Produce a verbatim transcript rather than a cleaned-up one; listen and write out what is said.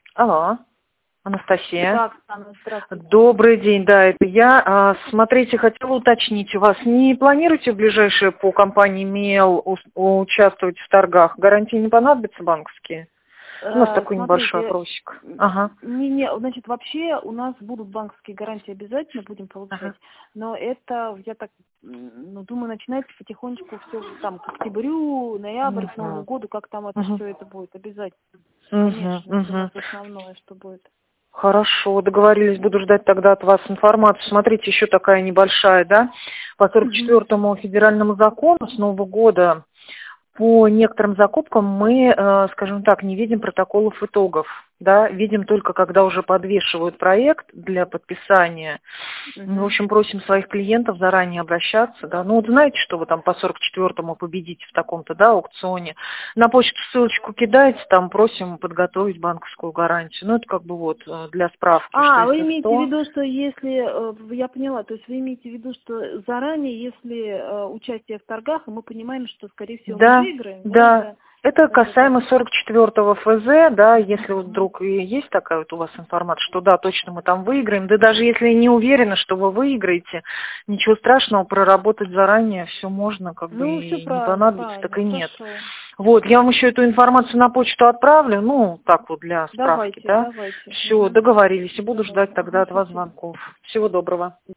Алло, Анастасия. Да, Оксана, здравствуйте. Добрый день, да, это я. А, Смотрите, хотела уточнить, у вас не планируете в ближайшее по компании МИЭЛ у- участвовать в торгах? Гарантии не понадобятся банковские? У нас Э, такой небольшой Смотрите, опросик. Ага. не, не, значит, вообще у нас будут банковские гарантии обязательно, будем Ага. получать, но это, я так, м, ну, думаю, начинается потихонечку все там к октябрю, ноябрь, к Новому Угу. году, как там это Угу. все это будет, обязательно. Угу. Конечно, это у нас Угу. основное, что будет. Хорошо, договорились, буду ждать тогда от вас информацию. Смотрите, еще такая небольшая, да, по сорок Угу. четвёртому федеральному закону с Нового года по некоторым закупкам мы, э, скажем так, не видим протоколов итогов, да, видим только, когда уже подвешивают проект для подписания. Ну, в Угу. общем, просим своих клиентов заранее обращаться, да. Ну, вот знаете, что вы там по сорок четвёртому победите в таком-то, да, аукционе. На почту ссылочку кидаете, там просим подготовить банковскую гарантию. Ну, это как бы вот э, для справки, что А, вы если имеете в что. виду, что если, э, я поняла, то есть вы имеете в виду, что заранее, если э, участие в торгах, и мы понимаем, что, скорее всего, мы Да, выиграем, да, да. это, Это это так. касаемо сорок четвёртого эф зэ, да, если вот Мгм. вдруг и есть такая вот у вас информация, что да, точно мы там выиграем, да даже если не уверены, что вы выиграете, ничего страшного, проработать заранее все можно, как бы Ну, все и не правильно, понадобится, так правильно, и нет. хорошо. Вот, я вам еще эту информацию на почту отправлю, ну, так вот для справки, Давайте, да. давайте. Все, Мгм. договорились, и буду Давайте. ждать тогда Мгм, от вас спасибо. звонков. Всего доброго.